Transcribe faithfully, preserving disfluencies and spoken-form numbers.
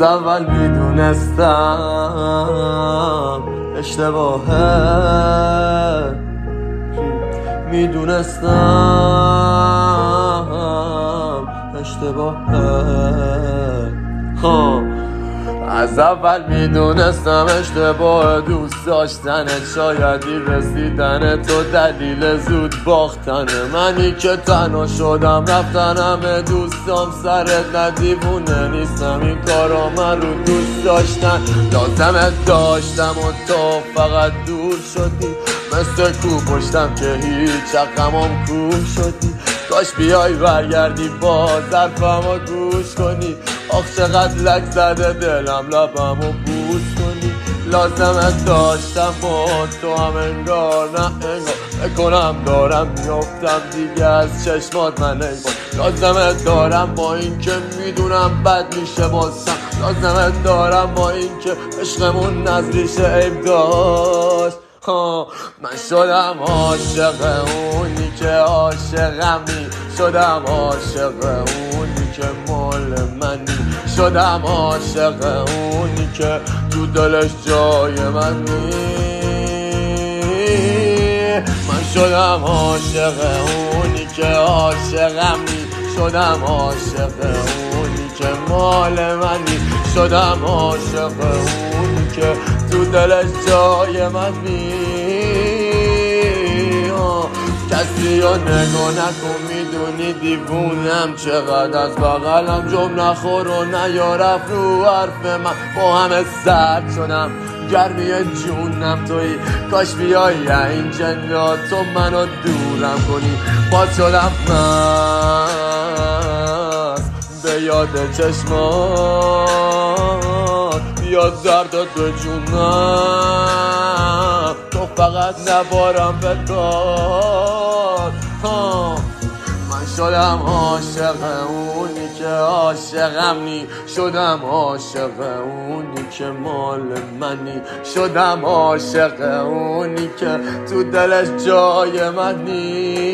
از اول میدونستم اشتباهه، میدونستم اشتباهه ها. از اول میدونستم اشتباه دوست داشتنت، شایدی رسیدن تو دلیل زود باختن منی که تنها شدم رفتن همه دوستام سرت. نه دیوونه نیستم، این کارا من رو دوست داشتن لازمت داشتم و تو فقط دور شدی، مثل کو پشتم که هیچ غمام کور شدی. کاش بیای برگردی باز حرفمو گوش کنی، آخ چقدر لک زده دلم لبمو بوس کنی. لازمت داشتم با تو هم انگار نه انگار، بکنم دارم میافتم دیگه از چشمات من انگار. لازمت دارم با این که میدونم بد میشه بازم، لازمت دارم با این که عشقمون نزدیشه عیب داشت ها. من شدم عاشق اونی که عاشقمی، شدم عاشق اونی که مال منی، شدم عاشق اونی که تو دلش جای منی. من شدم عاشق اونی که عاشقمی، شدم عاشق اونی که مال منی، شدم عاشق اونی که تو دلش جای منی. کسی رو نگاه نکن میدونی دیوونم، چقدر از بغلم جم نخور و نیارف رو حرف من. با همه سرد شدم گرمی جونم توی، کاش بیایی این جنات تو منو دورم کنی. باز شدم من به یاد چشمات، بیاد دردت به جونم، تو فقط نبارم به داد ها. من شدم عاشق اونی که عاشقمی، شدم عاشق اونی که مال منی، شدم عاشق اونی که تو دلش جای منی.